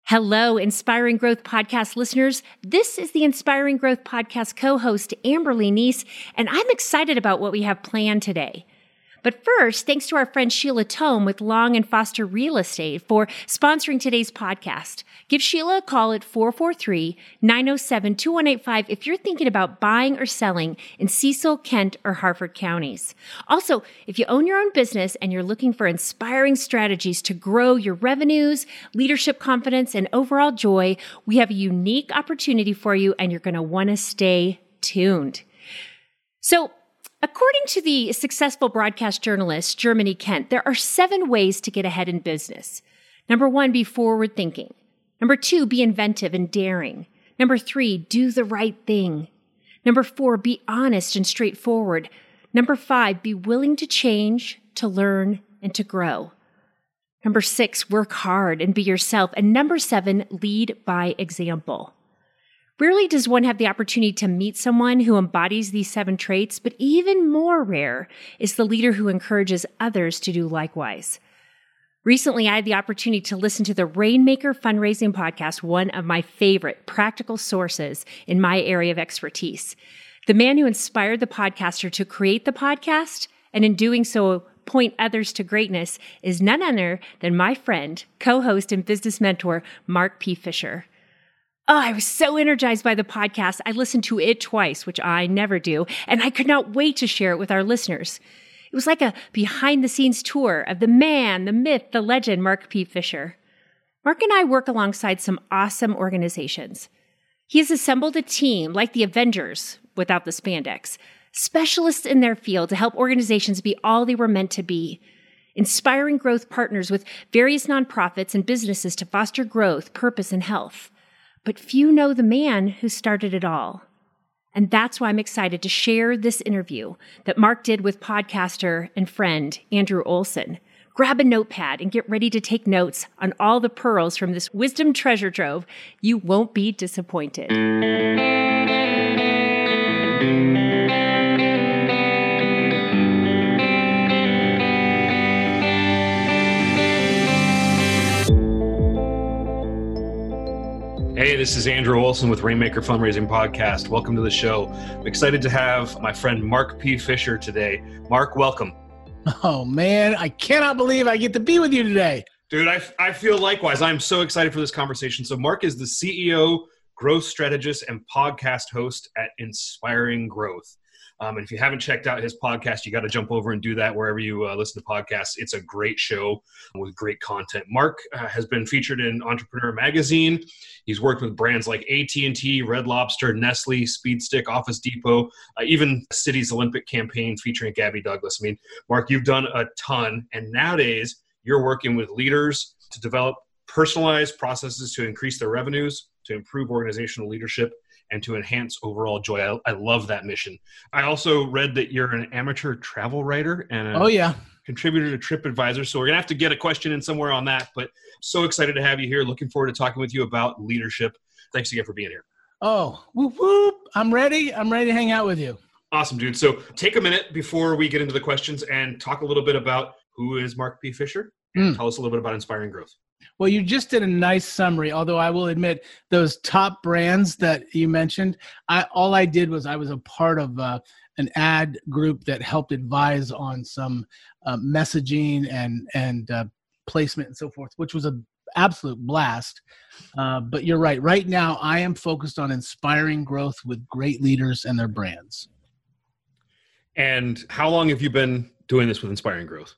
Hello, Inspiring Growth Podcast listeners. This is the Inspiring Growth Podcast co-host, Amberly Neese, and I'm excited about what we have planned today. But first, thanks to our friend Sheila Tome with Long & Foster Real Estate for sponsoring today's podcast. Give Sheila a call at 443-907-2185 if you're thinking about buying or selling in Cecil, Kent, or Harford counties. Also, if you own your own business and you're looking for inspiring strategies to grow your revenues, leadership confidence, and overall joy, we have a unique opportunity for you, and you're going to want to stay tuned. So, according to the successful broadcast journalist, Germany Kent, there are 7 ways to get ahead in business. Number 1, be forward-thinking. Number 2, be inventive and daring. Number 3, do the right thing. Number 4, be honest and straightforward. Number 5, be willing to change, to learn, and to grow. Number 6, work hard and be yourself. And number 7, lead by example. Rarely does one have the opportunity to meet someone who embodies these 7 traits, but even more rare is the leader who encourages others to do likewise. Recently, I had the opportunity to listen to the Rainmaker Fundraising Podcast, one of my favorite practical sources in my area of expertise. The man who inspired the podcaster to create the podcast, and in doing so, point others to greatness, is none other than my friend, co-host, and business mentor, Mark P. Fisher. Oh, I was so energized by the podcast. I listened to it twice, which I never do, and I could not wait to share it with our listeners. It was like a behind-the-scenes tour of the man, the myth, the legend, Mark P. Fisher. Mark and I work alongside some awesome organizations. He has assembled a team like the Avengers, without the spandex, specialists in their field to help organizations be all they were meant to be. Inspiring growth partners with various nonprofits and businesses to foster growth, purpose, and health. But few know the man who started it all. And that's why I'm excited to share this interview that Mark did with podcaster and friend Andrew Olson. Grab a notepad and get ready to take notes on all the pearls from this wisdom treasure trove. You won't be disappointed. Hey, this is Andrew Olson with Rainmaker Fundraising Podcast. Welcome to the show. I'm excited to have my friend Mark P. Fisher today. Mark, welcome. Oh, man, I cannot believe I get to be with you today. Dude, I feel likewise. I'm so excited for this conversation. So Mark is the CEO, growth strategist, and podcast host at Inspiring Growth. And if you haven't checked out his podcast, you got to jump over and do that wherever you listen to podcasts. It's a great show with great content. Mark has been featured in Entrepreneur Magazine. He's worked with brands like AT&T, Red Lobster, Nestle, Speed Stick, Office Depot, even City's Olympic campaign featuring Gabby Douglas. I mean, Mark, you've done a ton. And nowadays, you're working with leaders to develop personalized processes to increase their revenues, to improve organizational leadership, and to enhance overall joy. I love that mission. I also read that you're an amateur travel writer and a contributor to TripAdvisor. So we're going to have to get a question in somewhere on that, but so excited to have you here. Looking forward to talking with you about leadership. Thanks again for being here. Oh, whoop, whoop. I'm ready. I'm ready to hang out with you. Awesome, dude. So take a minute before we get into the questions and talk a little bit about who is Mark P. Fisher and tell us a little bit about Inspiring Growth. Well, you just did a nice summary, although I will admit those top brands that you mentioned, all I did was I was a part of an ad group that helped advise on some messaging and placement and so forth, which was an absolute blast. But you're right. Right now, I am focused on inspiring growth with great leaders and their brands. And how long have you been doing this with Inspiring Growth?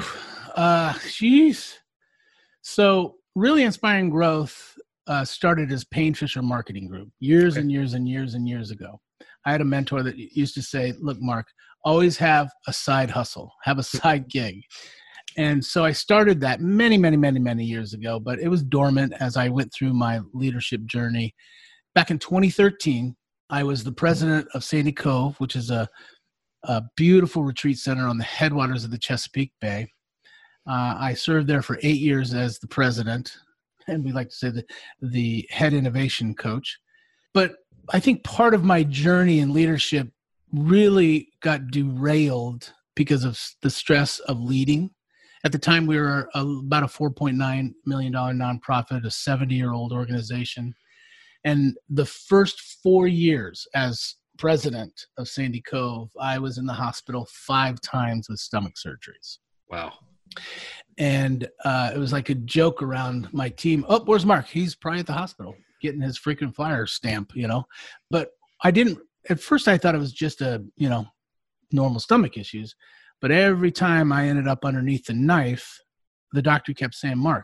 Geez. So really Inspiring Growth started as Payne Fisher Marketing Group years and years ago. I had a mentor that used to say, look, Mark, always have a side hustle, have a side gig. And so I started that many years ago, but it was dormant as I went through my leadership journey. Back in 2013, I was the president of Sandy Cove, which is a beautiful retreat center on the headwaters of the Chesapeake Bay. I served there for 8 years as the president, and we like to say the head innovation coach. But I think part of my journey in leadership really got derailed because of the stress of leading At the time, we were about a $4.9 million nonprofit, a 70-year-old organization. And the first 4 years as president of Sandy Cove, I was in the hospital 5 times with stomach surgeries. Wow. And it was like a joke around my team. Oh, where's Mark? He's probably at the hospital getting his freaking flyer stamp, But at first I thought it was just normal stomach issues. But every time I ended up underneath the knife, the doctor kept saying, Mark,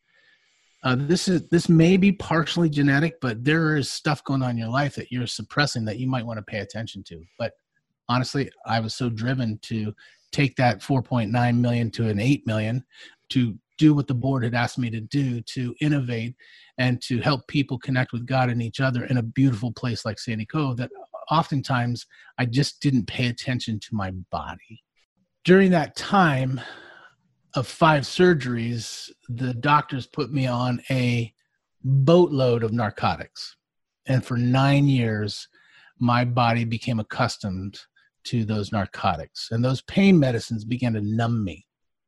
this may be partially genetic, but there is stuff going on in your life that you're suppressing that you might want to pay attention to. But honestly, I was so driven to take that 4.9 million to an 8 million to do what the board had asked me to do, to innovate and to help people connect with God and each other in a beautiful place like Sandy Cove, that oftentimes I just didn't pay attention to my body. During that time of 5 surgeries, the doctors put me on a boatload of narcotics. And for 9 years, my body became accustomed to those narcotics. And those pain medicines began to numb me.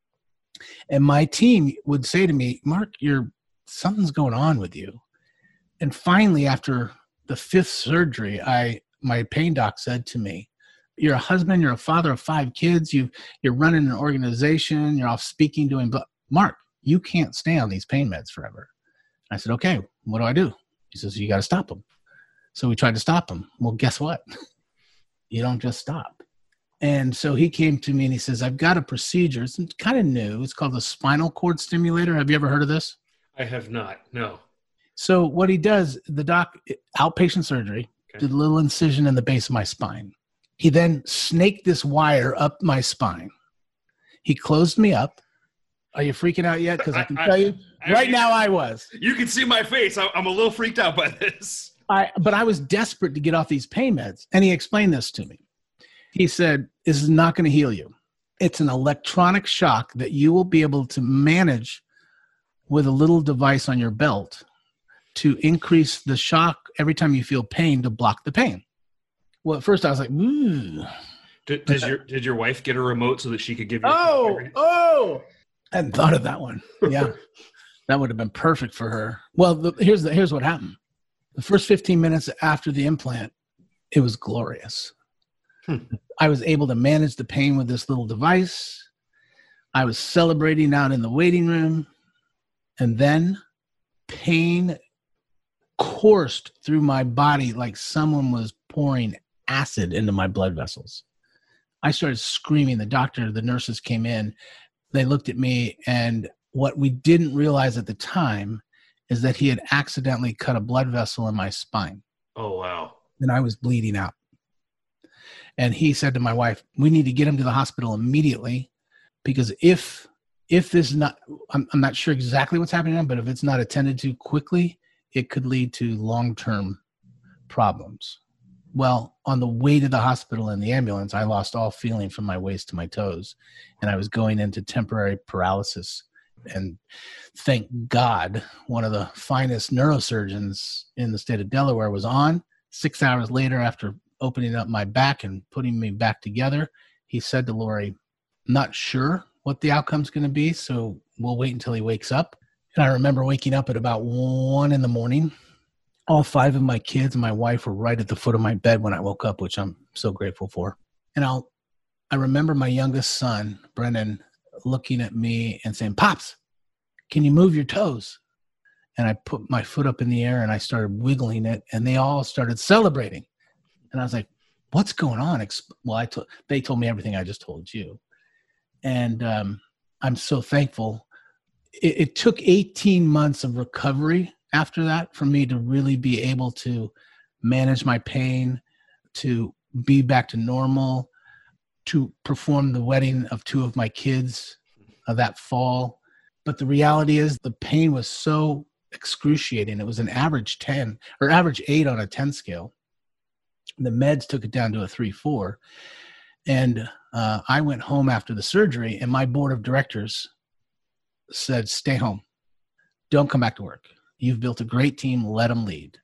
And my team would say to me, Mark, something's going on with you. And finally, after the 5th surgery, my pain doc said to me, you're a husband, you're a father of 5 kids, you're running an organization, you're off speaking, but Mark, you can't stay on these pain meds forever. I said, okay, what do I do? He says, you got to stop them. So we tried to stop them. Well, guess what? You don't just stop. And so he came to me and he says, I've got a procedure. It's kind of new. It's called the spinal cord stimulator. Have you ever heard of this? I have not, no. So what he does, the doc, outpatient surgery, did a little incision in the base of my spine. He then snaked this wire up my spine. He closed me up. Are you freaking out yet? Because I can tell you, right now I was. You can see my face. I'm a little freaked out by this. But I was desperate to get off these pain meds. And he explained this to me. He said, this is not going to heal you. It's an electronic shock that you will be able to manage with a little device on your belt to increase the shock every time you feel pain to block the pain. Well, at first I was like, ooh. Did your wife get a remote so that she could give you I hadn't thought of that one. Yeah. That would have been perfect for her. Well, here's what happened. The first 15 minutes after the implant, it was glorious. I was able to manage the pain with this little device. I was celebrating out in the waiting room. And then pain coursed through my body like someone was pouring acid into my blood vessels. I started screaming. The nurses came in. They looked at me, and what we didn't realize at the time is that he had accidentally cut a blood vessel in my spine. Oh, wow. And I was bleeding out. And he said to my wife, we need to get him to the hospital immediately, because if this is not, I'm not sure exactly what's happening now, but if it's not attended to quickly, it could lead to long-term problems. Well, on the way to the hospital in the ambulance, I lost all feeling from my waist to my toes, and I was going into temporary paralysis. And thank God, one of the finest neurosurgeons in the state of Delaware was on. 6 hours later, after opening up my back and putting me back together, he said to Lori, not sure what the outcome's going to be, so we'll wait until he wakes up. And I remember waking up at about 1 a.m. All 5 of my kids and my wife were right at the foot of my bed when I woke up, which I'm so grateful for. And I remember my youngest son, Brennan, looking at me and saying, Pops, can you move your toes? And I put my foot up in the air and I started wiggling it, and they all started celebrating. And I was like, what's going on? They told me everything I just told you. And I'm so thankful. It took 18 months of recovery after that for me to really be able to manage my pain, to be back to normal, to perform the wedding of 2 of my kids that fall. But the reality is the pain was so excruciating. It was an average 10 or average 8 on a 10 scale. The meds took it down to a 3-4. And I went home after the surgery, and my board of directors said, stay home. Don't come back to work. You've built a great team. Let them lead.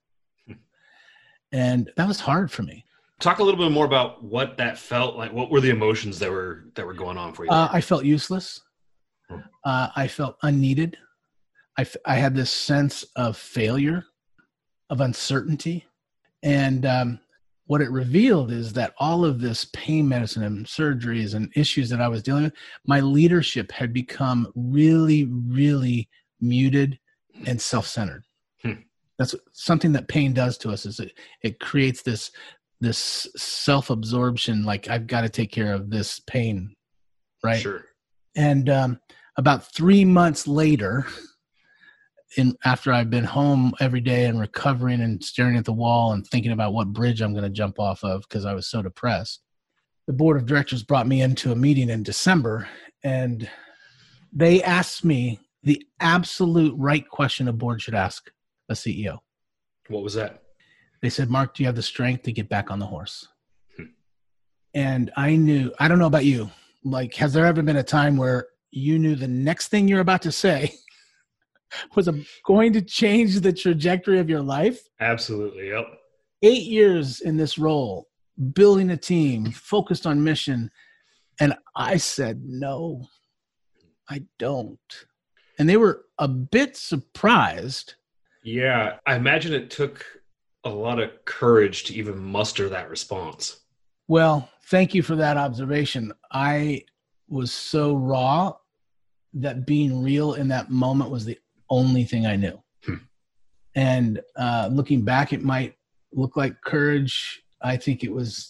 And that was hard for me. Talk a little bit more about what that felt like. What were the emotions that were going on for you? I felt useless. I felt unneeded. I had this sense of failure, of uncertainty. And what it revealed is that all of this pain medicine and surgeries and issues that I was dealing with, my leadership had become really, really muted and self-centered. That's something that pain does to us, is it creates this self-absorption, like I've got to take care of this pain, right? Sure. And about 3 months later, after I've been home every day and recovering and staring at the wall and thinking about what bridge I'm going to jump off of because I was so depressed, the board of directors brought me into a meeting in December, and they asked me the absolute right question a board should ask a CEO. What was that? They said, Mark, do you have the strength to get back on the horse? And I knew, I don't know about you, like, has there ever been a time where you knew the next thing you're about to say was going to change the trajectory of your life? Absolutely. Yep. 8 years in this role, building a team, focused on mission. And I said, no, I don't. And they were a bit surprised. Yeah. I imagine it took a lot of courage to even muster that response. Well, thank you for that observation. I was so raw that being real in that moment was the only thing I knew. And looking back, it might look like courage. I think it was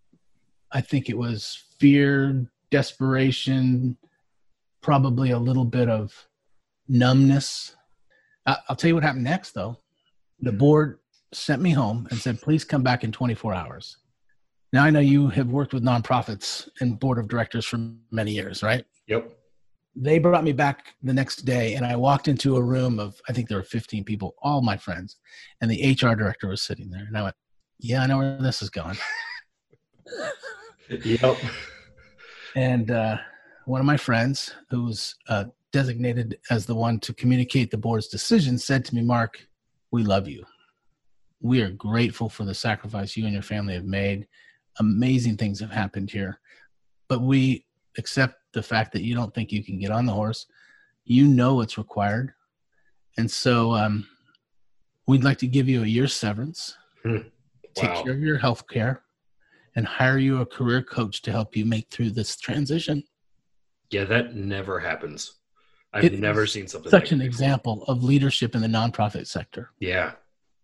fear, desperation, probably a little bit of numbness. I'll tell you what happened next, though. The board sent me home and said, please come back in 24 hours. Now, I know you have worked with nonprofits and board of directors for many years, right? Yep. They brought me back the next day, and I walked into a room of, I think there were 15 people, all my friends, and the HR director was sitting there. And I went, yeah, I know where this is going. Yep. And one of my friends, who was designated as the one to communicate the board's decision, said to me, Mark, we love you. We are grateful for the sacrifice you and your family have made. Amazing things have happened here. But we accept the fact that you don't think you can get on the horse. You know what's required. And so we'd like to give you a year's severance, take care of your health care, and hire you a career coach to help you make through this transition. Yeah, that never happens. I've never seen something such like an example of leadership in the nonprofit sector. Yeah.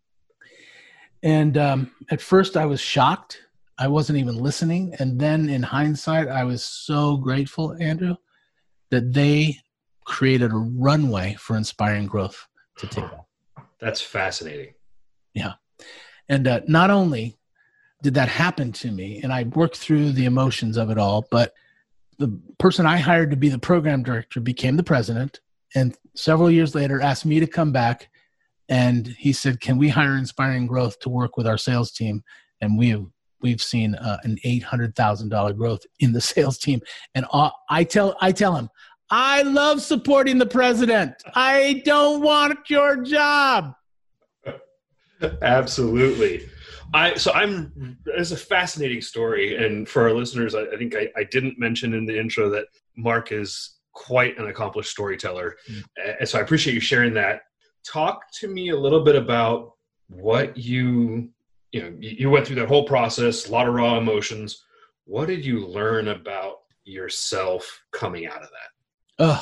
And at first I was shocked. I wasn't even listening. And then in hindsight, I was so grateful, Andrew, that they created a runway for inspiring growth to take off. That's fascinating. Yeah. And not only did that happen to me, and I worked through the emotions of it all, but the person I hired to be the program director became the president, and several years later asked me to come back. And he said, can we hire Inspiring Growth to work with our sales team? And we've seen an $800,000 growth in the sales team. And I tell him, I love supporting the president. I don't want your job. Absolutely. It's a fascinating story. And for our listeners, I think I didn't mention in the intro that Mark is quite an accomplished storyteller. And so I appreciate you sharing that. Talk to me a little bit about what you went through that whole process, a lot of raw emotions. What did you learn about yourself coming out of that?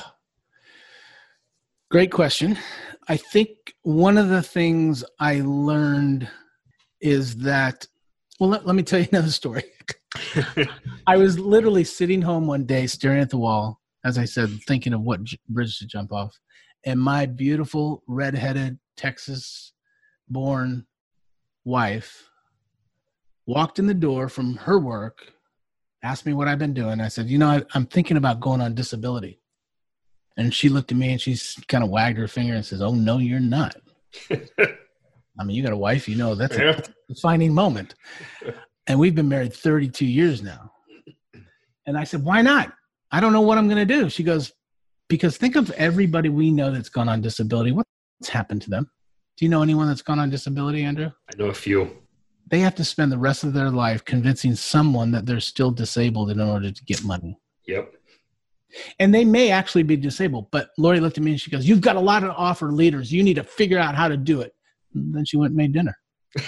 Great question. I think one of the things I learned is that, well, let me tell you another story. I was literally sitting home one day, staring at the wall, as I said, thinking of what bridge to jump off. And my beautiful, redheaded, Texas-born wife walked in the door from her work, asked me what I've been doing. I said, I'm thinking about going on disability. And she looked at me and she kind of wagged her finger and says, oh, no, you're not. I mean, you got a wife, that's a defining moment. And we've been married 32 years now. And I said, why not? I don't know what I'm going to do. She goes, because think of everybody we know that's gone on disability. What's happened to them? Do you know anyone that's gone on disability, Andrew? I know a few. They have to spend the rest of their life convincing someone that they're still disabled in order to get money. Yep. And they may actually be disabled. But Lori looked at me and she goes, "You've got a lot to offer leaders. You need to figure out how to do it." And then she went and made dinner.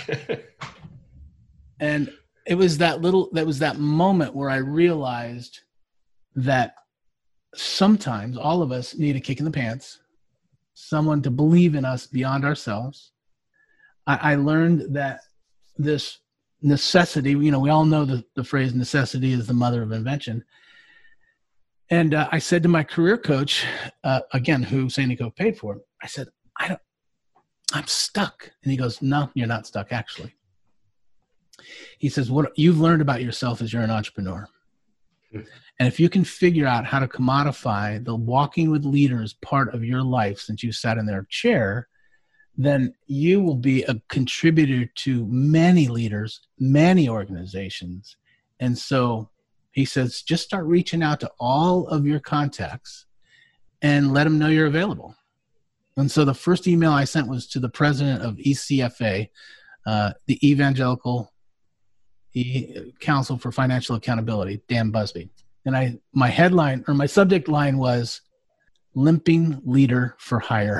And it was that moment where I realized that sometimes all of us need a kick in the pants, someone to believe in us beyond ourselves. I learned that this necessity, we all know the phrase necessity is the mother of invention. And I said to my career coach, again, who Sandy Cove paid for, I said, I'm stuck. And he goes, "No, you're not stuck, actually." He says, "What you've learned about yourself is you're an entrepreneur. And if you can figure out how to commodify the walking with leaders part of your life since you sat in their chair, then you will be a contributor to many leaders, many organizations." And so he says, just start reaching out to all of your contacts and let them know you're available. And so the first email I sent was to the president of ECFA, the Evangelical Council for Financial Accountability, Dan Busby. And my headline or my subject line was "Limping Leader for Hire."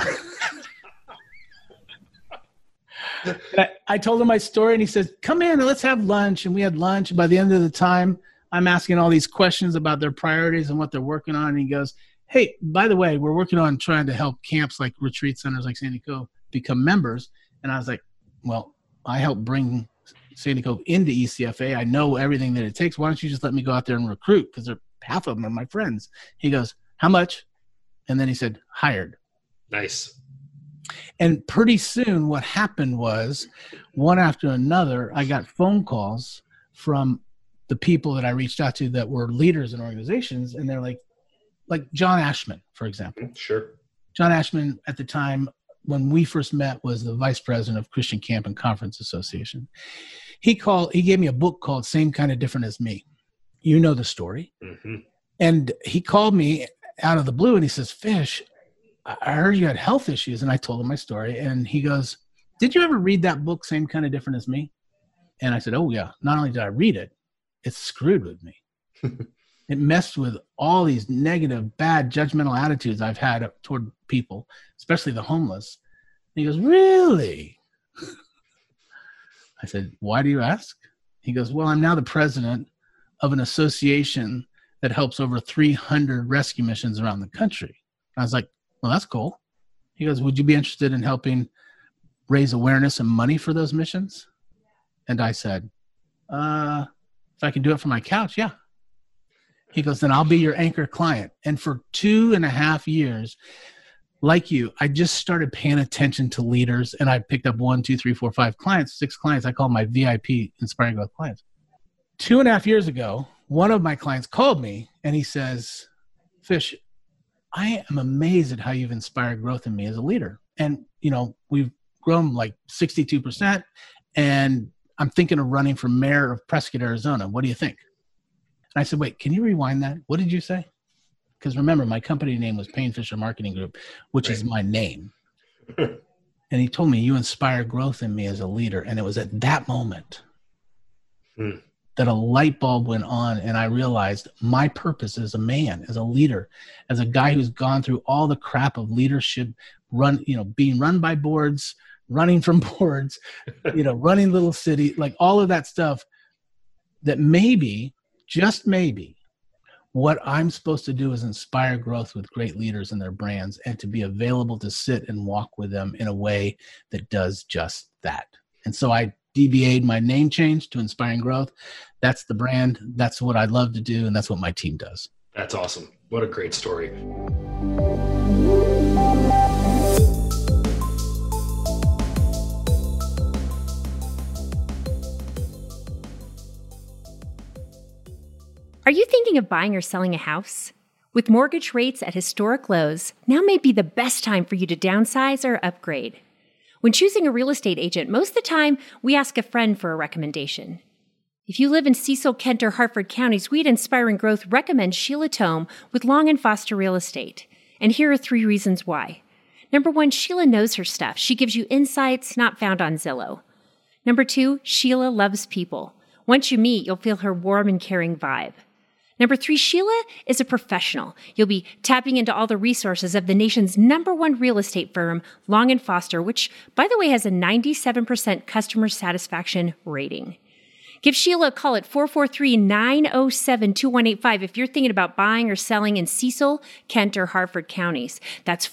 I told him my story and he said, "Come in and let's have lunch." And we had lunch. And by the end of the time, I'm asking all these questions about their priorities and what they're working on. And he goes, "Hey, by the way, we're working on trying to help camps like retreat centers like Sandy Cove become members." And I was like, "Well, I help bring Sandy Cove into ECFA. I know everything that it takes. Why don't you just let me go out there and recruit? Because half of them are my friends." He goes, "How much?" And then he said, "Hired." Nice. And pretty soon what happened was, one after another, I got phone calls from the people that I reached out to that were leaders in organizations. And they're like John Ashman, for example. Sure. John Ashman at the time when we first met was the vice president of Christian Camp and Conference Association. He gave me a book called Same Kind of Different as Me. You know the story. Mm-hmm. And he called me out of the blue and he says, "Fish, I heard you had health issues." And I told him my story. And he goes, "Did you ever read that book, Same Kind of Different as Me?" And I said, "Oh yeah. Not only did I read it, it screwed with me." It messed with all these negative, bad, judgmental attitudes I've had toward people, especially the homeless. And he goes, "Really?" I said, "Why do you ask?" He goes, "Well, I'm now the president of an association that helps over 300 rescue missions around the country." I was like, "Well, that's cool." He goes, "Would you be interested in helping raise awareness and money for those missions?" And I said, "If I can do it from my couch, yeah." He goes, "Then I'll be your anchor client." And for 2.5 years, like you, I just started paying attention to leaders, and I picked up 1, 2, 3, 4, 5 clients, 6 clients. I call my VIP Inspiring Growth clients. 2.5 years ago, one of my clients called me and he says, "Fish, I am amazed at how you've inspired growth in me as a leader. And, we've grown like 62%, and I'm thinking of running for mayor of Prescott, Arizona. What do you think?" And I said, "Wait, can you rewind that? What did you say?" Because remember, my company name was Payne Fisher Marketing Group, which is my name. And he told me, "You inspire growth in me as a leader." And it was at that moment that a light bulb went on, and I realized my purpose as a man, as a leader, as a guy who's gone through all the crap of leadership, being run by boards, running from boards, running little city, like all of that stuff, that maybe, just maybe, what I'm supposed to do is inspire growth with great leaders and their brands, and to be available to sit and walk with them in a way that does just that. And so I DBA'd my name change to Inspiring Growth. That's the brand. That's what I love to do. And that's what my team does. That's awesome. What a great story. Are you thinking of buying or selling a house? With mortgage rates at historic lows, now may be the best time for you to downsize or upgrade. When choosing a real estate agent, most of the time, we ask a friend for a recommendation. If you live in Cecil, Kent, or Harford counties, we at Inspiring Growth recommend Sheila Tome with Long & Foster Real Estate. And here are 3 reasons why. Number 1, Sheila knows her stuff. She gives you insights not found on Zillow. Number 2, Sheila loves people. Once you meet, you'll feel her warm and caring vibe. Number 3, Sheila is a professional. You'll be tapping into all the resources of the nation's #1 real estate firm, Long & Foster, which, by the way, has a 97% customer satisfaction rating. Give Sheila a call at 443-907-2185 if you're thinking about buying or selling in Cecil, Kent, or Harford counties. That's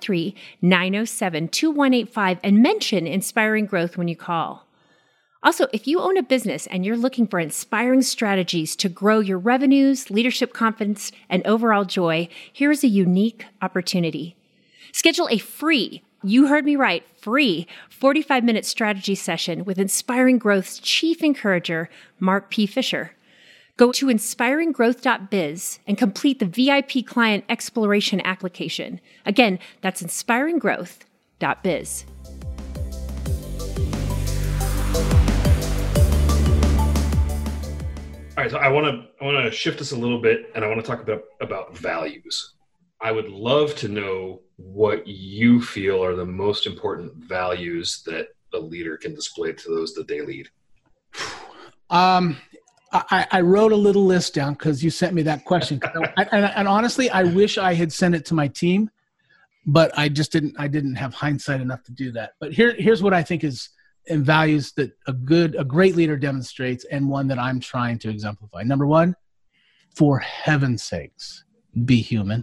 443-907-2185 and mention Inspiring Growth when you call. Also, if you own a business and you're looking for inspiring strategies to grow your revenues, leadership confidence, and overall joy, here is a unique opportunity. Schedule a free, you heard me right, free 45-minute strategy session with Inspiring Growth's Chief Encourager, Mark P. Fisher. Go to inspiringgrowth.biz and complete the VIP client exploration application. Again, that's inspiringgrowth.biz. All right, so I want to shift this a little bit, and I want to talk about values. I would love to know what you feel are the most important values that a leader can display to those that they lead. I wrote a little list down because you sent me that question. And honestly, I wish I had sent it to my team, but I just didn't. I didn't have hindsight enough to do that. But here's what I think is and values that a great leader demonstrates, and one that I'm trying to exemplify. Number 1, for heaven's sakes, be human.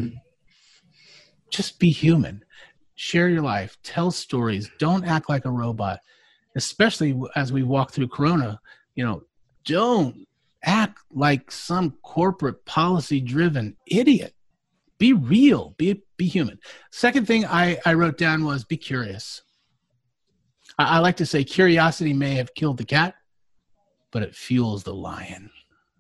Just be human. Share your life. Tell stories. Don't act like a robot, especially as we walk through Corona. Don't act like some corporate policy-driven idiot. Be real. Be human. Second thing I wrote down was be curious. I like to say curiosity may have killed the cat, but it fuels the lion.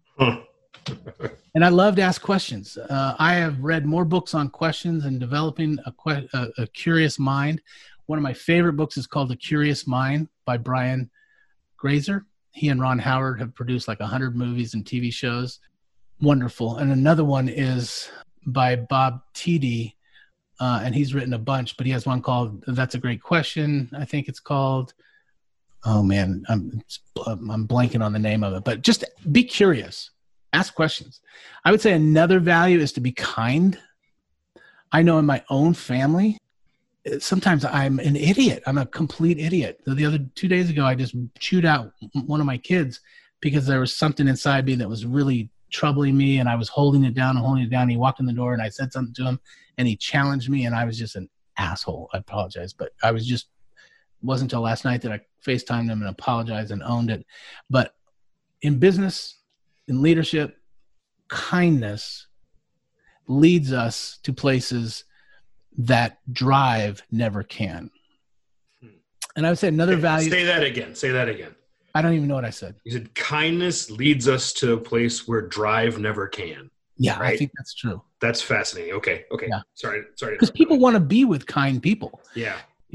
And I love to ask questions. I have read more books on questions and developing a curious mind. One of my favorite books is called The Curious Mind by Brian Grazer. He and Ron Howard have produced like 100 movies and TV shows. Wonderful. And another one is by Bob Tiede. And he's written a bunch, but he has one called That's a Great Question. I think it's called, oh man, I'm blanking on the name of it, but just be curious, ask questions. I would say another value is to be kind. I know in my own family, sometimes I'm an idiot. I'm a complete idiot. The other 2 days ago, I just chewed out one of my kids because there was something inside me that was really troubling me, and I was holding it down. He walked in the door and I said something to him and he challenged me, and I was just an asshole. I apologize, but wasn't until last night that I FaceTimed him and apologized and owned it. But in business, in leadership, kindness leads us to places that drive never can. And I would say another value. Say that again. I don't even know what I said. You said kindness leads us to a place where drive never can. Yeah, right? I think that's true. That's fascinating. Okay. Yeah. Sorry. Because people want to be with kind people. Yeah.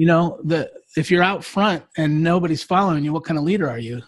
If you're out front and nobody's following you, what kind of leader are you?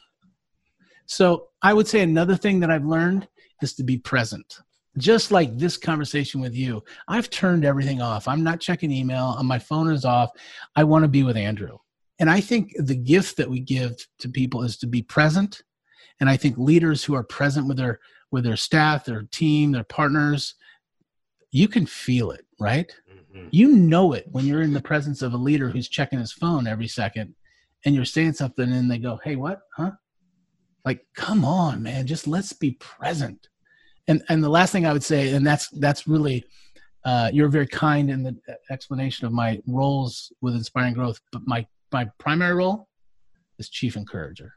So I would say another thing that I've learned is to be present. Just like this conversation with you, I've turned everything off. I'm not checking email. My phone is off. I want to be with Andrew. And I think the gift that we give to people is to be present. And I think leaders who are present with their staff, their team, their partners, you can feel it, right? Mm-hmm. You know it when you're in the presence of a leader who's checking his phone every second and you're saying something and they go, hey, what? Huh? Like, come on, man, just let's be present. And the last thing I would say, and that's really, you're very kind in the explanation of my roles with Inspiring Growth, but my primary role is Chief Encourager.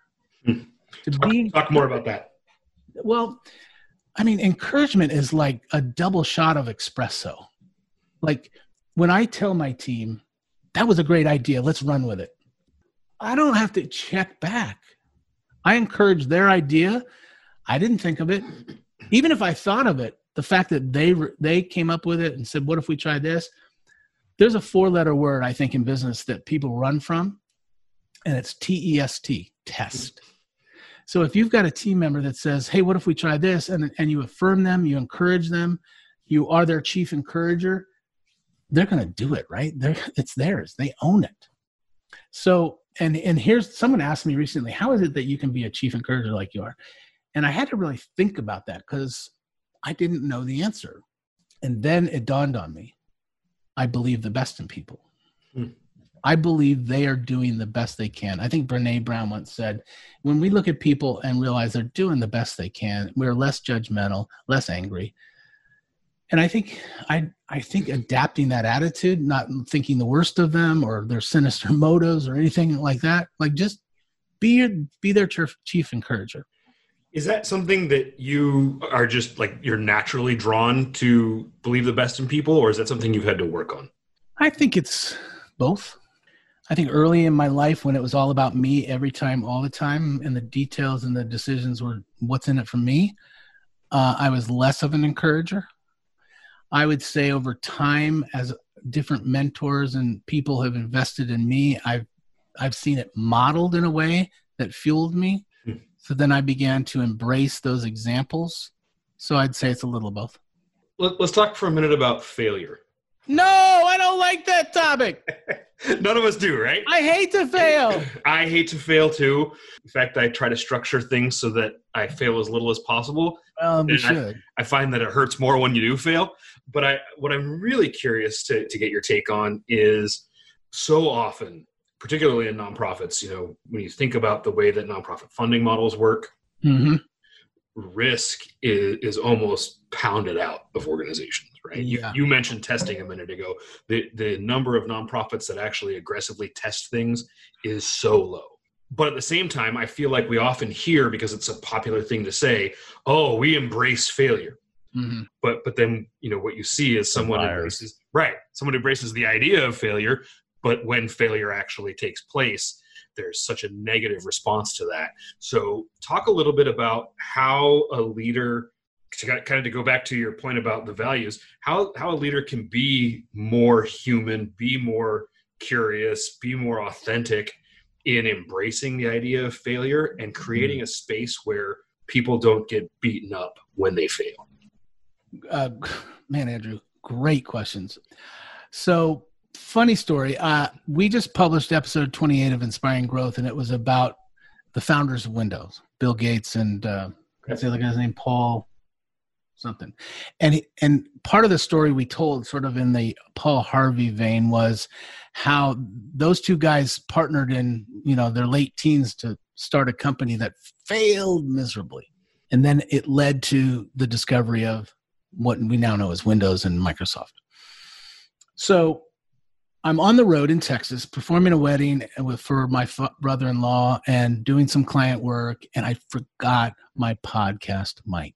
Talk more about that. Well, I mean, encouragement is like a double shot of espresso. Like when I tell my team, that was a great idea, let's run with it, I don't have to check back. I encourage their idea. I didn't think of it. Even if I thought of it, the fact that they came up with it and said, what if we tried this? There's a 4-letter word, I think, in business that people run from, and it's TEST, test. So if you've got a team member that says, hey, what if we try this? And you affirm them, you encourage them, you are their chief encourager, they're going to do it, right? It's theirs. They own it. So, and here's, someone asked me recently, how is it that you can be a chief encourager like you are? And I had to really think about that because I didn't know the answer. And then it dawned on me. I believe the best in people. I believe they are doing the best they can. I think Brene Brown once said, when we look at people and realize they're doing the best they can, we're less judgmental, less angry. And I think adapting that attitude, not thinking the worst of them or their sinister motives or anything like that, like just be their chief encourager. Is that something that you are just like, you're naturally drawn to believe the best in people, or is that something you've had to work on? I think it's both. I think early in my life when it was all about me every time, all the time, and the details and the decisions were what's in it for me, I was less of an encourager. I would say over time, as different mentors and people have invested in me, I've seen it modeled in a way that fueled me. So then I began to embrace those examples. So I'd say it's a little of both. Let's talk for a minute about failure. No, I don't like that topic. None of us do, right? I hate to fail. I hate to fail too. In fact, I try to structure things so that I fail as little as possible. Well, we should. I find that it hurts more when you do fail. But what I'm really curious to get your take on is, so often, particularly in nonprofits, when you think about the way that nonprofit funding models work, risk is almost pounded out of organizations, right? Yeah. You mentioned testing a minute ago. The number of nonprofits that actually aggressively test things is so low. But at the same time, I feel like we often hear, because it's a popular thing to say, oh, we embrace failure. But then, what you see is someone embraces the idea of failure, but when failure actually takes place, there's such a negative response to that. So talk a little bit about how a leader, to go back to your point about the values, how a leader can be more human, be more curious, be more authentic in embracing the idea of failure and creating a space where people don't get beaten up when they fail. Man, Andrew, great questions. So, funny story. We just published episode 28 of Inspiring Growth, and it was about the founders of Windows, Bill Gates and what's the other guy's name? Paul something. And part of the story we told, sort of in the Paul Harvey vein, was how those two guys partnered in their late teens to start a company that failed miserably, and then it led to the discovery of what we now know as Windows and Microsoft. So I'm on the road in Texas performing a wedding for my brother-in-law and doing some client work, and I forgot my podcast mic.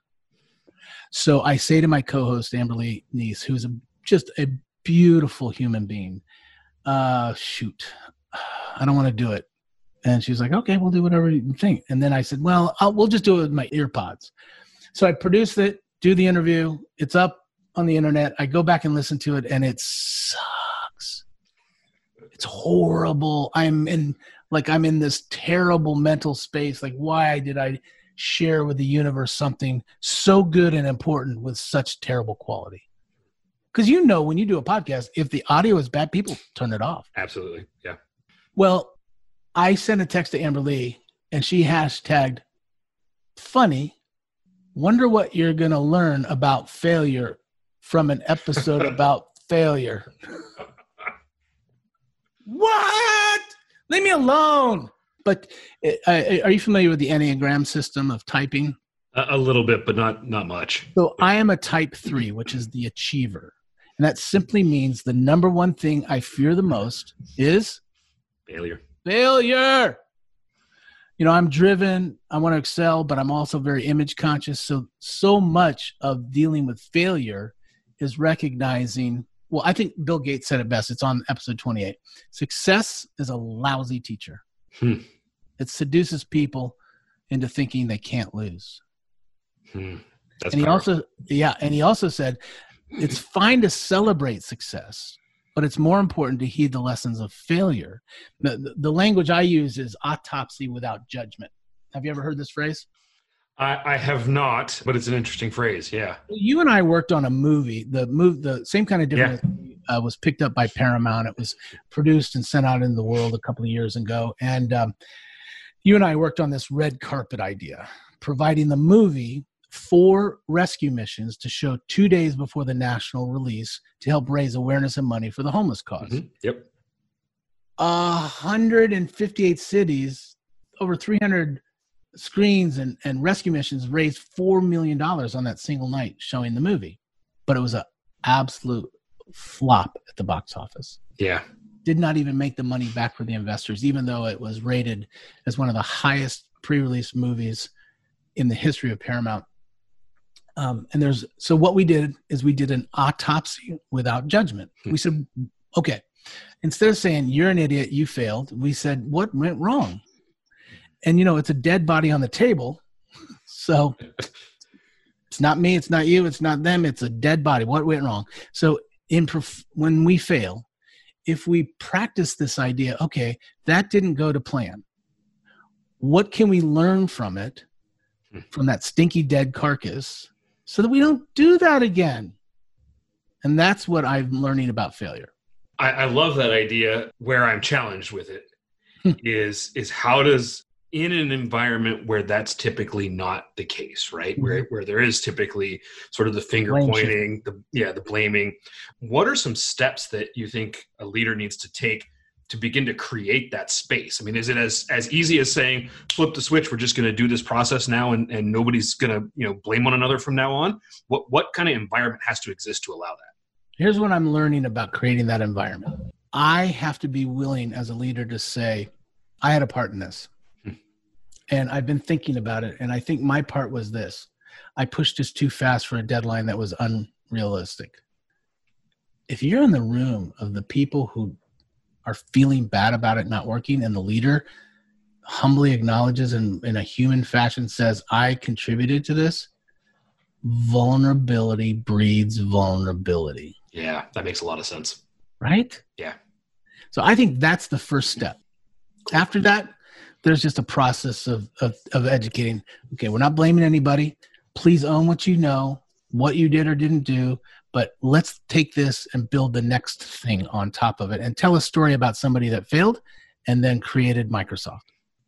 So I say to my co-host, Amberly Neese, who's just a beautiful human being, shoot, I don't want to do it. And she's like, okay, we'll do whatever you think. And then I said, well, we'll just do it with my earpods. So I produced it, do the interview. It's up on the internet. I go back and listen to it, and it sucks. It's horrible. I'm in this terrible mental space. Like, why did I share with the universe something so good and important with such terrible quality? Because when you do a podcast, if the audio is bad, people turn it off. Absolutely. Yeah. Well, I sent a text to Amber Lee, and she hashtagged funny. Wonder what you're going to learn about failure from an episode about failure. What? Leave me alone. But are you familiar with the Enneagram system of typing? A little bit, but not much. So I am a type 3, which is the achiever. And that simply means the number one thing I fear the most is failure. I'm driven, I want to excel, but I'm also very image conscious. So much of dealing with failure is recognizing, well, I think Bill Gates said it best. It's on episode 28. Success is a lousy teacher. It seduces people into thinking they can't lose. That's and powerful. He also said, it's fine to celebrate success, but it's more important to heed the lessons of failure. The language I use is autopsy without judgment. Have you ever heard this phrase? I have not, but it's an interesting phrase. Yeah. You and I worked on a movie. The same kind of difference was picked up by Paramount. It was produced and sent out into the world a couple of years ago. And you and I worked on this red carpet idea, providing the movie 4 rescue missions to show 2 days before the national release to help raise awareness and money for the homeless cause. Mm-hmm. Yep. 158 cities, over 300 screens and rescue missions raised $4 million on that single night showing the movie. But it was an absolute flop at the box office. Yeah. Did not even make the money back for the investors, even though it was rated as one of the highest pre-release movies in the history of Paramount. So what we did is we did an autopsy without judgment. We said, okay, instead of saying you're an idiot, you failed, we said, what went wrong? And it's a dead body on the table. So it's not me, it's not you, it's not them, it's a dead body. What went wrong? So when we fail, if we practice this idea, okay, that didn't go to plan. What can we learn from it, from that stinky dead carcass, so that we don't do that again? And that's what I'm learning about failure. I love that idea. Where I'm challenged with it is how does, in an environment where that's typically not the case, right? Mm-hmm. Where there is typically sort of the finger pointing, the blaming. What are some steps that you think a leader needs to take to begin to create that space? I mean, is it as easy as saying, flip the switch, we're just going to do this process now and nobody's going to, blame one another from now on? What kind of environment has to exist to allow that? Here's what I'm learning about creating that environment. I have to be willing as a leader to say, I had a part in this. And I've been thinking about it. And I think my part was this. I pushed this too fast for a deadline that was unrealistic. If you're in the room of the people who are feeling bad about it not working, and the leader humbly acknowledges and in a human fashion says, I contributed to this, vulnerability breeds vulnerability. Yeah, that makes a lot of sense. Right? Yeah. So I think that's the first step. After that, there's just a process of educating. Okay, we're not blaming anybody. Please own what you know, what you did or didn't do, but let's take this and build the next thing on top of it and tell a story about somebody that failed and then created Microsoft,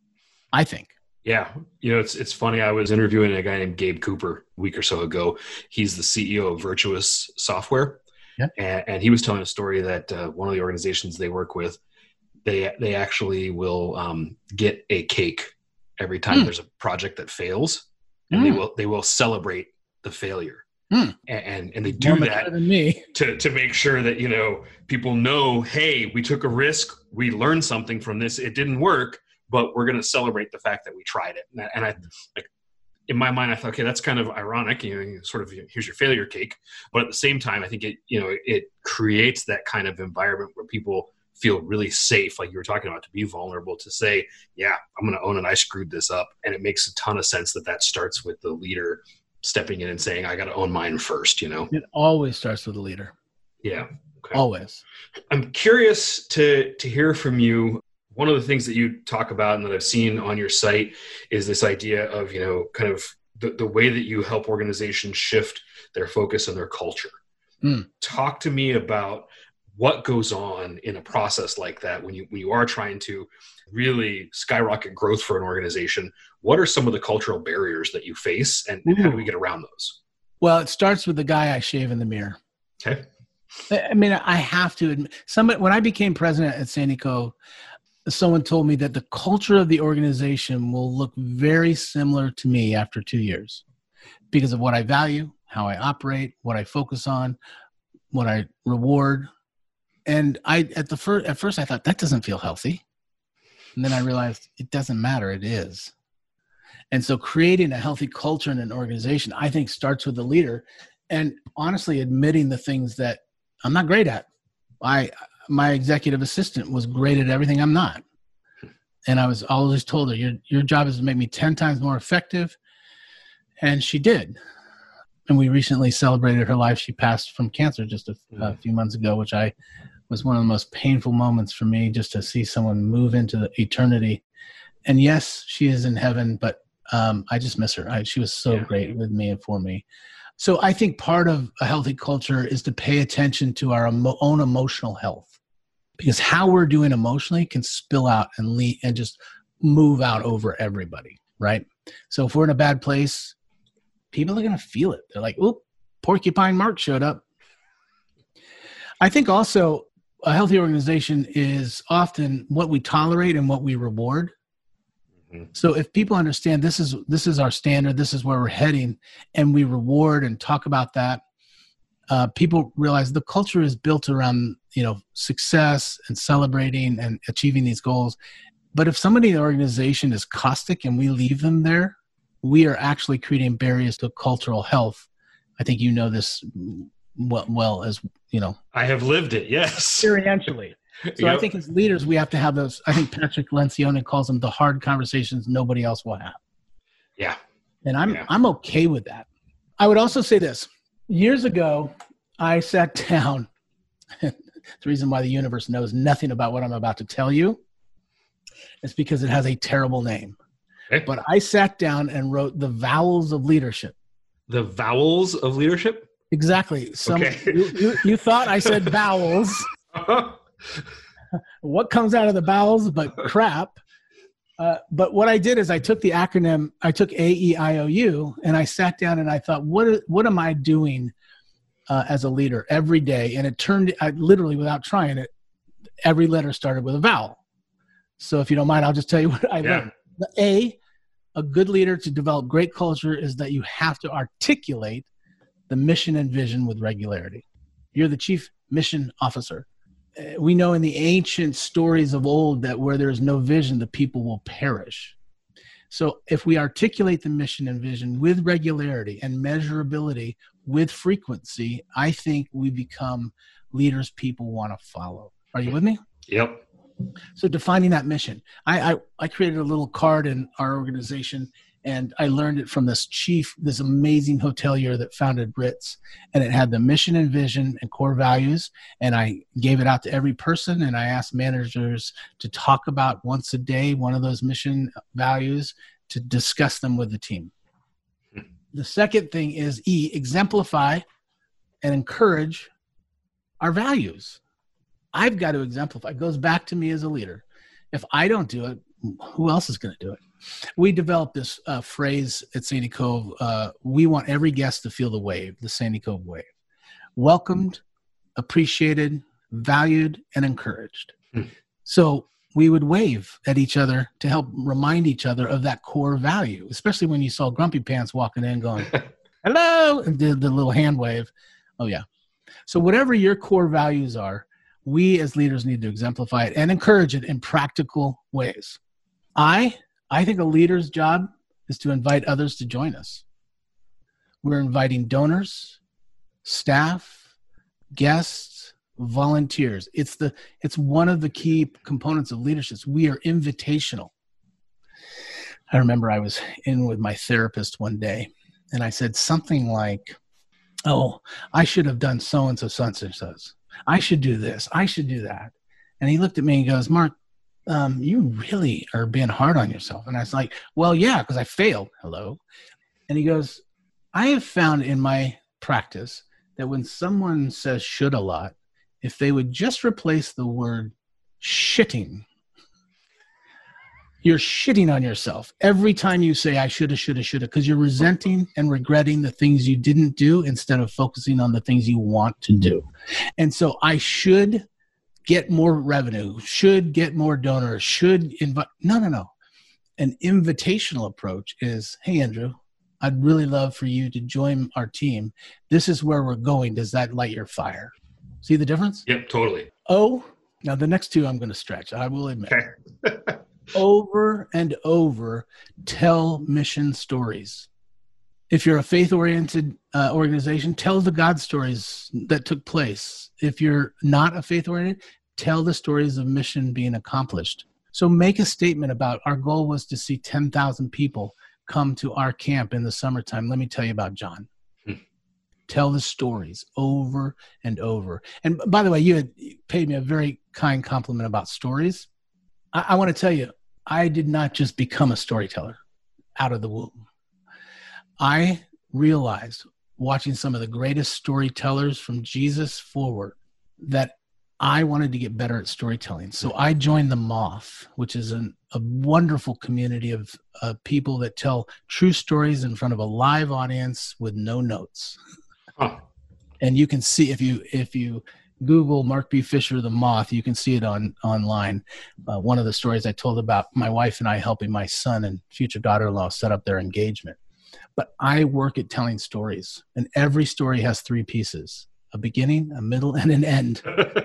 I think. Yeah. It's funny. I was interviewing a guy named Gabe Cooper a week or so ago. He's the CEO of Virtuous Software. Yeah. And he was telling a story that one of the organizations they work with, they actually will get a cake every time there's a project that fails, and they will celebrate the failure. And they do that to make sure that people know, hey, we took a risk, we learned something from this, it didn't work, but we're going to celebrate the fact that we tried it. And I like, in my mind, I thought, okay, that's kind of ironic, sort of here's your failure cake, but at the same time, I think it creates that kind of environment where people feel really safe, like you were talking about, to be vulnerable, to say, yeah, I'm going to own it, I screwed this up. And it makes a ton of sense that starts with the leader stepping in and saying, I got to own mine first, It always starts with the leader. Yeah. Okay. Always. I'm curious to hear from you. One of the things that you talk about and that I've seen on your site is this idea of, kind of the way that you help organizations shift their focus and their culture. Talk to me about what goes on in a process like that when you are trying to really skyrocket growth for an organization. What are some of the cultural barriers that you face, and how do we get around those? Well, it starts with the guy I shave in the mirror. Okay. I mean, I have to admit, when I became president at Sandico, someone told me that the culture of the organization will look very similar to me after 2 years because of what I value, how I operate, what I focus on, what I reward. And at first I thought, that doesn't feel healthy. And then I realized it doesn't matter. It is. And so creating a healthy culture in an organization, I think, starts with the leader, and honestly admitting the things that I'm not great at. My executive assistant was great at everything I'm not. And I was always told her, your job is to make me 10 times more effective. And she did. And we recently celebrated her life. She passed from cancer just a few months ago, which was one of the most painful moments for me, just to see someone move into eternity. And yes, she is in heaven, but I just miss her. She was so great with me and for me. So I think part of a healthy culture is to pay attention to our own emotional health, because how we're doing emotionally can spill out and lead and just move out over everybody, right? So if we're in a bad place, people are going to feel it. They're like, "Oop, Porcupine Mark showed up." I think also a healthy organization is often what we tolerate and what we reward. So if people understand this is our standard, this is where we're heading, and we reward and talk about that, people realize the culture is built around, success and celebrating and achieving these goals. But if somebody in the organization is caustic and we leave them there, we are actually creating barriers to cultural health. I think you know this well as I have lived it, yes. Experientially. So yep. I think as leaders, we have to have those. I think Patrick Lencioni calls them the hard conversations nobody else will have. Yeah. And I'm okay with that. I would also say this. Years ago, I sat down. The reason why the universe knows nothing about what I'm about to tell you is because it has a terrible name. Okay. But I sat down and wrote the vowels of leadership. The vowels of leadership? Exactly. You thought I said vowels. What comes out of the bowels but crap. But what I did is I took the acronym, I took AEIOU, and I sat down and I thought, what am I doing as a leader every day? And it turned, literally without trying it, every letter started with a vowel. So if you don't mind, I'll just tell you what I learned. The a good leader to develop great culture is that you have to articulate the mission and vision with regularity. You're the chief mission officer. We know in the ancient stories of old that where there's no vision, the people will perish. So if we articulate the mission and vision with regularity and measurability with frequency, I think we become leaders people want to follow. Are you with me? Yep. So defining that mission. I created a little card in our organization, and I learned it from this amazing hotelier that founded Ritz. And it had the mission and vision and core values. And I gave it out to every person. And I asked managers to talk about once a day one of those mission values to discuss them with the team. The second thing is exemplify and encourage our values. I've got to exemplify. It goes back to me as a leader. If I don't do it, who else is going to do it? We developed this phrase at Sandy Cove. We want every guest to feel the wave, the Sandy Cove wave. Welcomed, appreciated, valued, and encouraged. So we would wave at each other to help remind each other of that core value, especially when you saw Grumpy Pants walking in going, hello, and did the little hand wave. Oh, yeah. So whatever your core values are, we as leaders need to exemplify it and encourage it in practical ways. I think a leader's job is to invite others to join us. We're inviting donors, staff, guests, volunteers. It's one of the key components of leadership. We are invitational. I remember I was in with my therapist one day, and I said something like, "Oh, I should have done so-and-so, so-and-so. I should do this. I should do that." And he looked at me and goes, "Mark, you really are being hard on yourself." And I was like, "Well, yeah, because I failed." Hello. And he goes, "I have found in my practice that when someone says should a lot, if they would just replace the word shitting, you're shitting on yourself every time you say I shoulda, because you're resenting and regretting the things you didn't do instead of focusing on the things you want to do. And so I should get more revenue, should get more donors, should invite. No. An invitational approach is, hey, Andrew, I'd really love for you to join our team. This is where we're going. Does that light your fire? See the difference? Yep, totally. Now the next two I'm going to stretch, I will admit. Okay. Over and over, tell mission stories. If you're a faith-oriented organization, tell the God stories that took place. If you're not a faith-oriented, tell the stories of mission being accomplished. So make a statement about our goal was to see 10,000 people come to our camp in the summertime. Let me tell you about John. Tell the stories over and over. And by the way, you had paid me a very kind compliment about stories. I want to tell you, I did not just become a storyteller out of the womb. I realized watching some of the greatest storytellers from Jesus forward that I wanted to get better at storytelling. So I joined The Moth, which is a wonderful community of people that tell true stories in front of a live audience with no notes. Huh. And you can see, if you Google Mark B. Fisher, The Moth, you can see it online. One of the stories I told about my wife and I helping my son and future daughter-in-law set up their engagement. But I work at telling stories, and every story has 3 pieces: a beginning, a middle, and an end.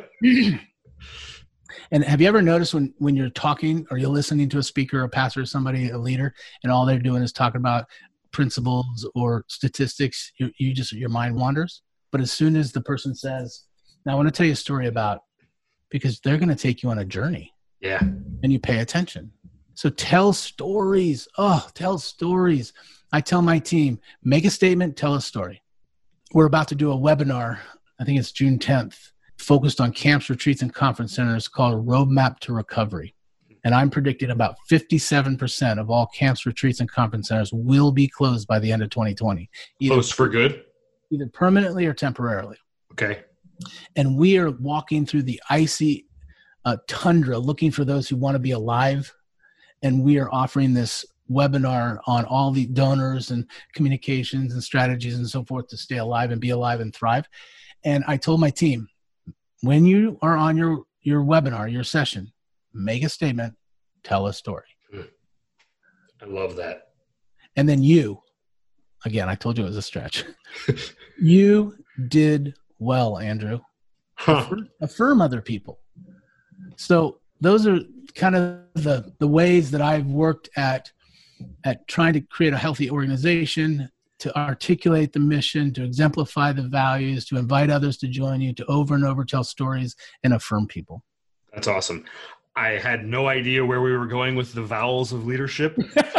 And have you ever noticed when you're talking or you're listening to a speaker, a pastor, or somebody, a leader, and all they're doing is talking about principles or statistics, your mind wanders? But as soon as the person says, now I want to tell you a story about, because they're going to take you on a journey. Yeah. And you pay attention. So tell stories. Oh, tell stories. I tell my team, make a statement, tell a story. We're about to do a webinar, I think it's June 10th, focused on camps, retreats, and conference centers, called Roadmap to Recovery. And I'm predicting about 57% of all camps, retreats, and conference centers will be closed by the end of 2020. Closed for good? Either permanently or temporarily. Okay. And we are walking through the icy tundra looking for those who want to be alive. And we are offering this webinar on all the donors and communications and strategies and so forth to stay alive and be alive and thrive. And I told my team, when you are on your webinar, your session, make a statement, tell a story. I love that. And then again, I told you it was a stretch. You did well, Andrew. Huh. Affirm other people. So those are kind of the ways that I've worked at trying to create a healthy organization, to articulate the mission, to exemplify the values, to invite others to join you, to over and over tell stories and affirm people. That's awesome. I had no idea where we were going with the vowels of leadership.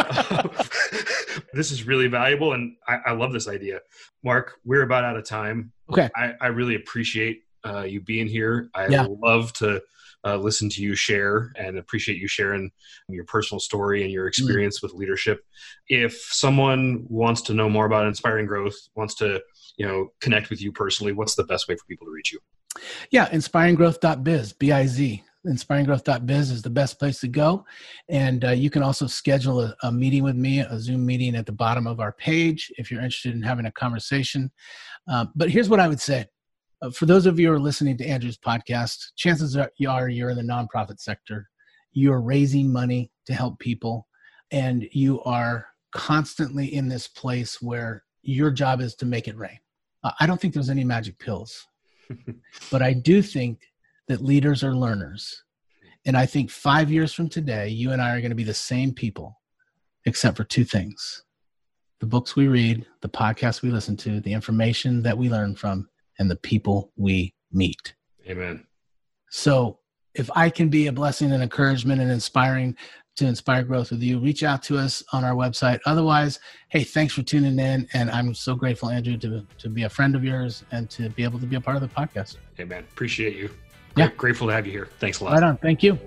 This is really valuable, and I love this idea. Mark, we're about out of time. Okay. I really appreciate you being here. I love to listen to you share, and appreciate you sharing your personal story and your experience with leadership. If someone wants to know more about Inspiring Growth, wants to connect with you personally, what's the best way for people to reach you? Yeah, inspiringgrowth.biz, B-I-Z. Inspiringgrowth.biz is the best place to go. And you can also schedule a meeting with me, a Zoom meeting at the bottom of our page if you're interested in having a conversation. But here's what I would say. For those of you who are listening to Andrew's podcast, chances are you're in the nonprofit sector. You're raising money to help people, and you are constantly in this place where your job is to make it rain. I don't think there's any magic pills, but I do think that leaders are learners. And I think 5 years from today, you and I are going to be the same people, except for 2 things: the books we read, the podcasts we listen to, the information that we learn from, and the people we meet. Amen. So if I can be a blessing and encouragement and inspiring to inspire growth with you, reach out to us on our website. Otherwise, hey, thanks for tuning in. And I'm so grateful, Andrew, to be a friend of yours and to be able to be a part of the podcast. Amen. Appreciate you. Yeah. Grateful to have you here. Thanks a lot. Right on. Thank you.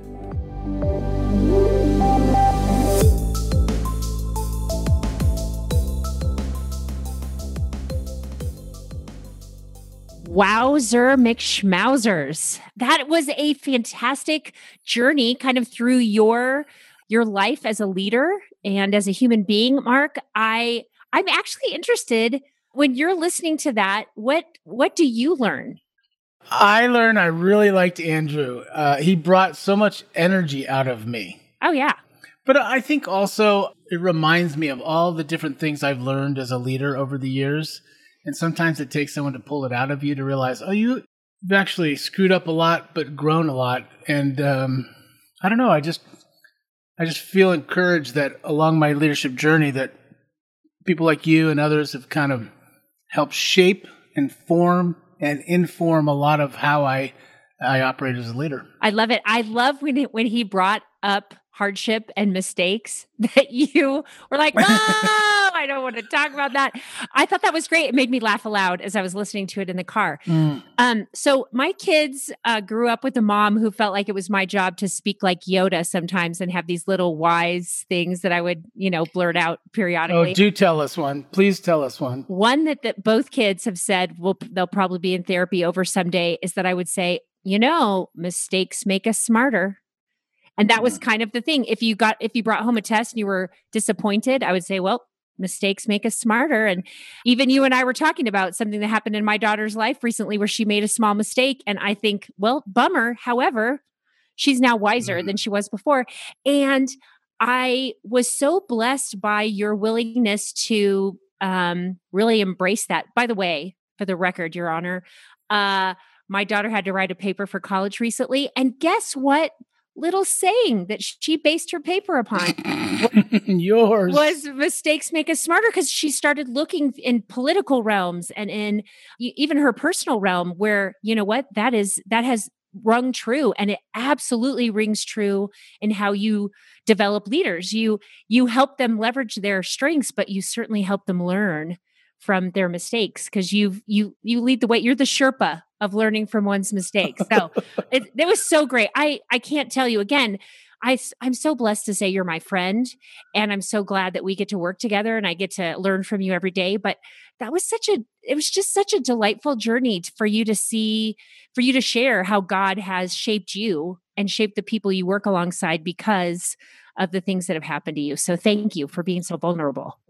Wowzer McSchmauzers. That was a fantastic journey kind of through your life as a leader and as a human being, Mark. I'm actually interested, when you're listening to that, what do you learn? I learned I really liked Andrew. He brought so much energy out of me. Oh, yeah. But I think also it reminds me of all the different things I've learned as a leader over the years. And sometimes it takes someone to pull it out of you to realize, oh, you've actually screwed up a lot, but grown a lot. And I don't know, I just feel encouraged that along my leadership journey that people like you and others have kind of helped shape and form and inform a lot of how I operate as a leader. I love it. I love when he brought up hardship and mistakes that you were like, oh, I don't want to talk about that. I thought that was great. It made me laugh aloud as I was listening to it in the car. So my kids grew up with a mom who felt like it was my job to speak like Yoda sometimes and have these little wise things that I would, blurt out periodically. Oh, do tell us one. Please tell us one. One that both kids have said they'll probably be in therapy over someday is that I would say, mistakes make us smarter. And that was kind of the thing. If you brought home a test and you were disappointed, I would say, well, mistakes make us smarter. And even you and I were talking about something that happened in my daughter's life recently where she made a small mistake. And I think, well, bummer. However, she's now wiser than she was before. And I was so blessed by your willingness to really embrace that. By the way, for the record, Your Honor, my daughter had to write a paper for college recently. And guess what? Little saying that she based her paper upon yours was mistakes make us smarter, because she started looking in political realms and in even her personal realm where, that has rung true, and it absolutely rings true in how you develop leaders. You help them leverage their strengths, but you certainly help them learn from their mistakes, because you lead the way. You're the Sherpa of learning from one's mistakes. So it was so great. I can't tell you again. I'm so blessed to say you're my friend, and I'm so glad that we get to work together and I get to learn from you every day. But it was just such a delightful journey for you to share how God has shaped you and shaped the people you work alongside because of the things that have happened to you. So thank you for being so vulnerable.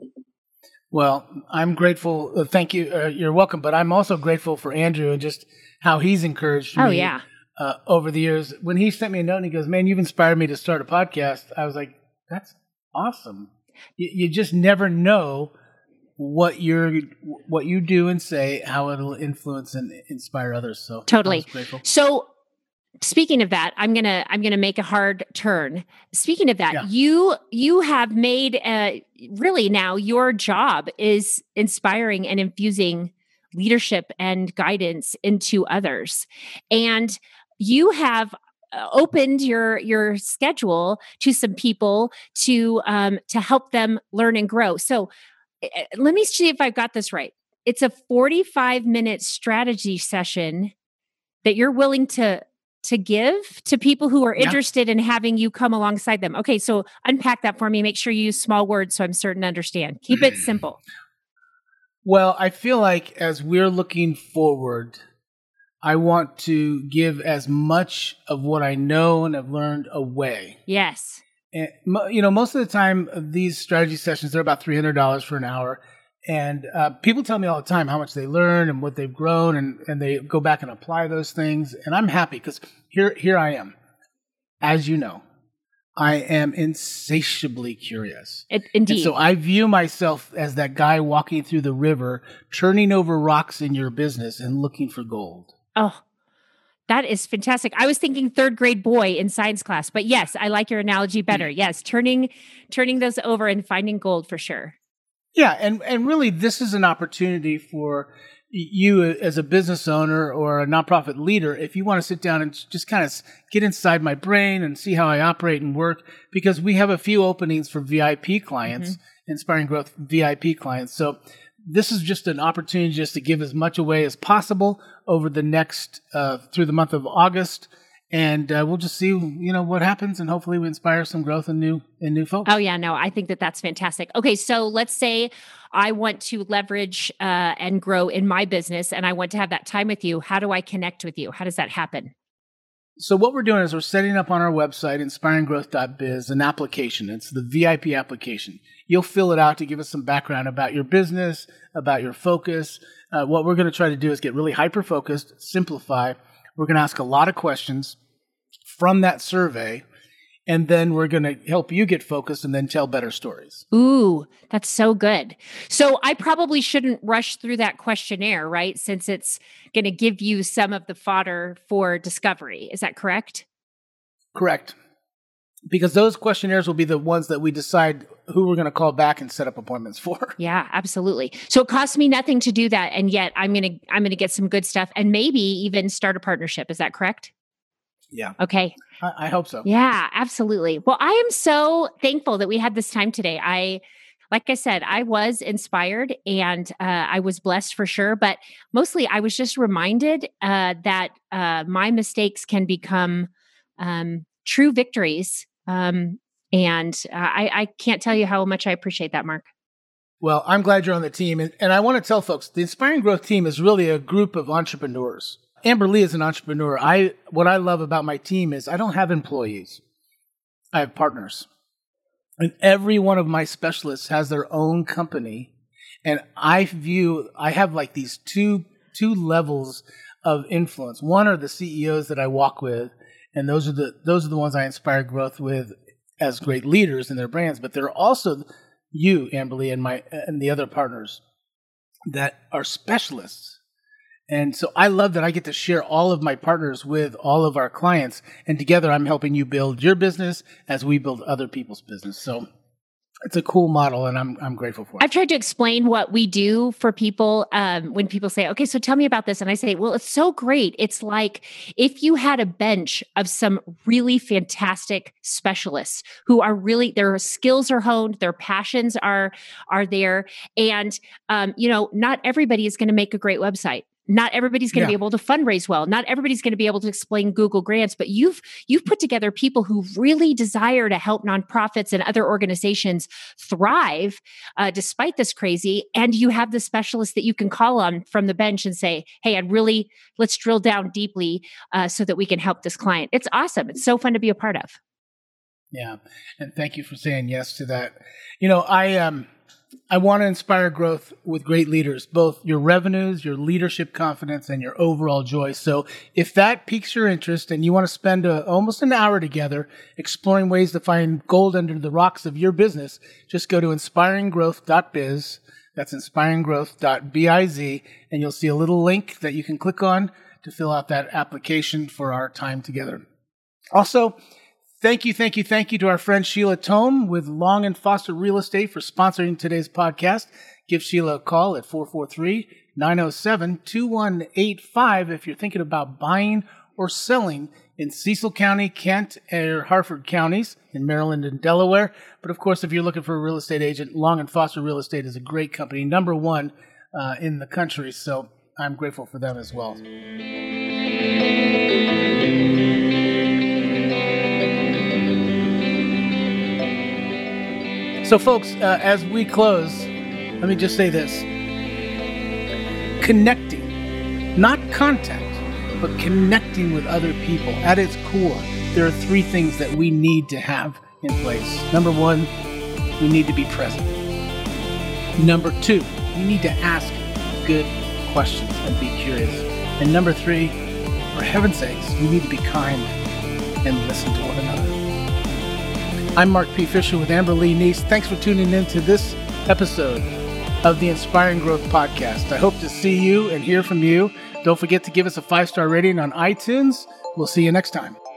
Well, I'm grateful. Thank you. You're welcome. But I'm also grateful for Andrew and just how he's encouraged me over the years. When he sent me a note and he goes, "Man, you've inspired me to start a podcast," I was like, "That's awesome." You just never know what you do and say, how it'll influence and inspire others. So totally. I was grateful. So speaking of that, I'm gonna make a hard turn. Speaking of that, you have made really now your job is inspiring and infusing leadership and guidance into others, and you have opened your schedule to some people to help them learn and grow. So let me see if I've got this right. It's a 45-minute strategy session that you're willing to give to people who are interested in having you come alongside them. Okay, so unpack that for me. Make sure you use small words so I'm certain to understand. Keep it simple. Well, I feel like as we're looking forward, I want to give as much of what I know and have learned away. Yes. And, most of the time, these strategy sessions, they're about $300 for an hour. And people tell me all the time how much they learn and what they've grown, and they go back and apply those things. And I'm happy because here I am. As you know, I am insatiably curious. Indeed. And so I view myself as that guy walking through the river, turning over rocks in your business and looking for gold. Oh, that is fantastic. I was thinking third grade boy in science class, but yes, I like your analogy better. Yes, turning those over and finding gold for sure. Yeah, and really this is an opportunity for you as a business owner or a nonprofit leader, if you want to sit down and just kind of get inside my brain and see how I operate and work, because we have a few openings for VIP clients, Inspiring Growth VIP clients. So this is just an opportunity just to give as much away as possible over the next, through the month of August. And we'll just see, what happens, and hopefully we inspire some growth in new folks. Oh yeah, no, I think that's fantastic. Okay, so let's say I want to leverage and grow in my business, and I want to have that time with you. How do I connect with you? How does that happen? So what we're doing is we're setting up on our website, inspiringgrowth.biz, an application. It's the VIP application. You'll fill it out to give us some background about your business, about your focus. What we're going to try to do is get really hyper-focused, simplify. We're going to ask a lot of questions from that survey, and then we're going to help you get focused and then tell better stories. Ooh, that's so good. So I probably shouldn't rush through that questionnaire, right? Since it's going to give you some of the fodder for discovery. Is that correct? Correct. Because those questionnaires will be the ones that we decide who we're going to call back and set up appointments for. Yeah, absolutely. So it costs me nothing to do that, and yet I'm going to get some good stuff and maybe even start a partnership. Is that correct? Yeah. Okay. I hope so. Yeah, absolutely. Well, I am so thankful that we had this time today. Like I said, I was inspired and I was blessed for sure, but mostly I was just reminded that my mistakes can become true victories. And I can't tell you how much I appreciate that, Mark. Well, I'm glad you're on the team. And I want to tell folks, the Inspiring Growth team is really a group of entrepreneurs. Amber Lee is an entrepreneur. What I love about my team is I don't have employees. I have partners. And every one of my specialists has their own company. And I have like these two levels of influence. One are the CEOs that I walk with, and those are the ones I inspire growth with as great leaders in their brands. But there are also you, Amber Lee, and the other partners that are specialists. And so I love that I get to share all of my partners with all of our clients. And together I'm helping you build your business as we build other people's business. So it's a cool model, and I'm grateful for it. I've tried to explain what we do for people when people say, okay, so tell me about this. And I say, well, it's so great. It's like if you had a bench of some really fantastic specialists who are really, their skills are honed, their passions are there. And, not everybody is going to make a great website. Not everybody's going to be able to fundraise well. Not everybody's going to be able to explain Google Grants, but you've put together people who really desire to help nonprofits and other organizations thrive despite this crazy. And you have the specialists that you can call on from the bench and say, hey, let's drill down deeply so that we can help this client. It's awesome. It's so fun to be a part of. Yeah. And thank you for saying yes to that. I want to inspire growth with great leaders, both your revenues, your leadership confidence, and your overall joy. So if that piques your interest and you want to spend almost an hour together exploring ways to find gold under the rocks of your business, just go to inspiringgrowth.biz. That's inspiringgrowth.biz, and you'll see a little link that you can click on to fill out that application for our time together. Also, Thank you to our friend Sheila Tome with Long & Foster Real Estate for sponsoring today's podcast. Give Sheila a call at 443-907-2185 if you're thinking about buying or selling in Cecil County, Kent, or Harford counties in Maryland and Delaware. But of course, if you're looking for a real estate agent, Long & Foster Real Estate is a great company, number one in the country. So I'm grateful for them as well. So folks, as we close, let me just say this. Connecting, not contact, but connecting with other people. At its core, there are three things that we need to have in place. Number one, we need to be present. Number two, we need to ask good questions and be curious. And number three, for heaven's sakes, we need to be kind and listen to one another. I'm Mark P. Fisher with Amber Lee Neese. Thanks for tuning in to this episode of the Inspiring Growth Podcast. I hope to see you and hear from you. Don't forget to give us a 5-star rating on iTunes. We'll see you next time.